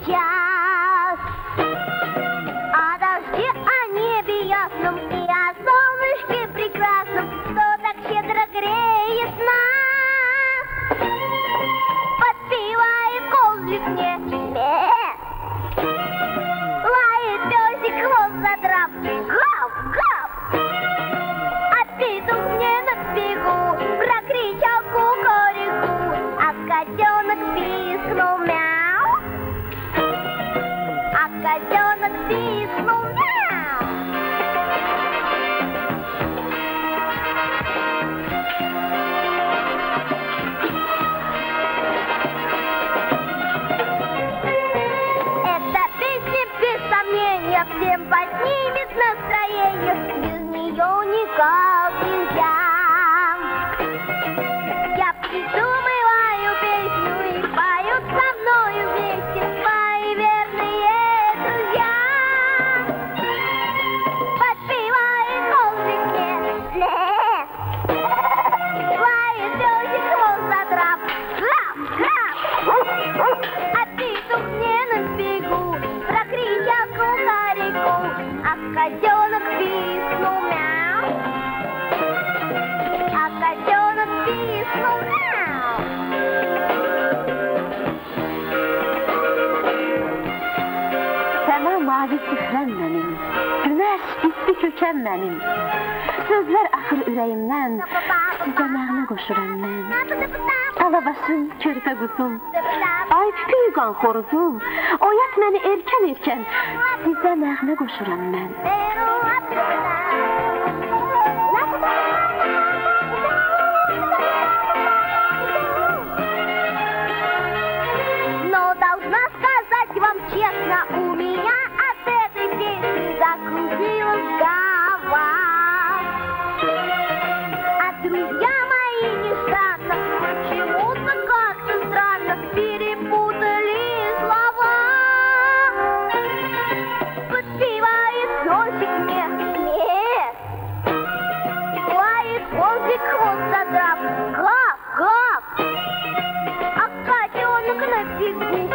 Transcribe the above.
сейчас. О дожде, о небе ясном и о солнышке прекрасном, что так щедро греет нас. Подпевает козлик мне, лает песик, хвост задрав, гав, гав. А петух мне на бегу прокричал кукареку, а котенок пискнул мяу, а котенок пискнул мяу. Эта песня без сомнения всем поднимет настроение, без нее никак нельзя. Я придумываю песню и поют со мною вместе мои верные друзья. Подпевает голубик мне, лает песик, хвост задрав, гав, гав. А петух мне на бегу прокричал кукареку, а котенок пискнул мяу, а котенок пискнул мяу. Səma mavi süfrəm mənim, günəş isti kökəm mənim. Sözlər axır ürəyimdən, sizə nəğmə qoşuram mən. Alabaşım, körpə quzum, ay püyqan xoruzum, oyat məni erkən-erkən, sizə nəğmə qoşuram mən. Но должна сказать вам честно, у меня от этой песни закружилась голова. А друзья мои нежданно, почему-то как-то странно перепутали слова. Подпевает песик мне, лает козлик, хвост задрав, гав, гав. А котенок на бегу